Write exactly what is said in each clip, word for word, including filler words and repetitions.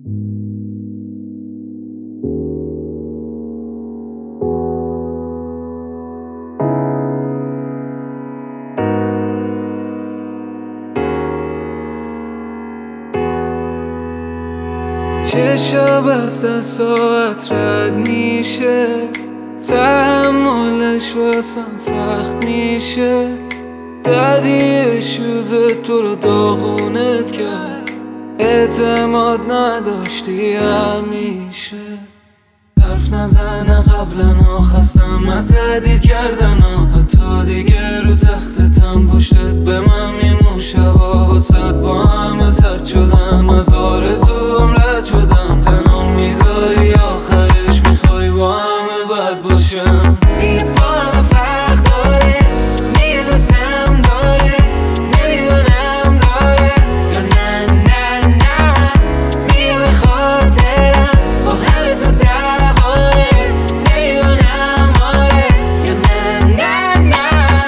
چشا بست از ساعت رد میشه، تحملش واسم سخت میشه. دردی شوز تو رو داغونت کرد، اعتماد نداشتی همیشه. حرف نزنه قبلا ها، خستم من تهدید کردن ها. حتی دیگه رو تختتم پشتت به من میمون شبا. واسد با همه سرد شدم، از آرزوم رد شدم. تنها میذاری آخرش میخوای با همه بد باشم. دیگه با همه فرق داره، میدونم داره، نمیدونم داره یا نه نه نه. میگه به خاطرم با همه تو دواره، نمیدونم آره یا نه نه نه.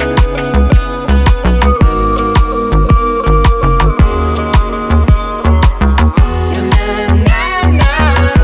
یا نه نه نه.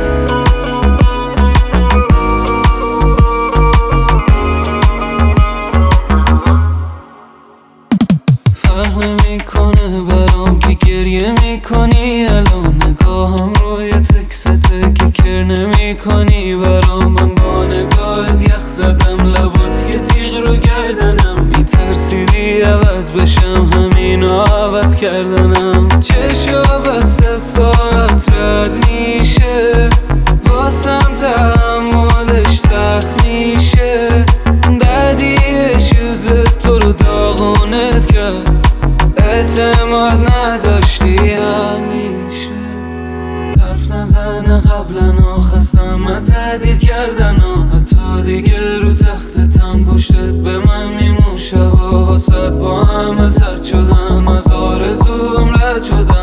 فرق نمیکنه برام که گریه میکنی الان. نگاهم روی تکسته که کر نمیکنی برام. من با نگاهت یخ زدم، لبات یه تیغ رو گردنم. میترسیدی عوض بشم، همینو عوض کردنم. چشا بسته ساعت رد میشه، واسم تحملش سخت میشه. دردی شوز تو رو داغونت کرد، اعتماد نداشتی همیشه. حرف نزنه قبلا ها، خستم من تهدید کردن ها. حتی دیگه رو تختتم پشتت به من میمون شبا. واسد با همه سرد شدم، از آرزوم رد شدم.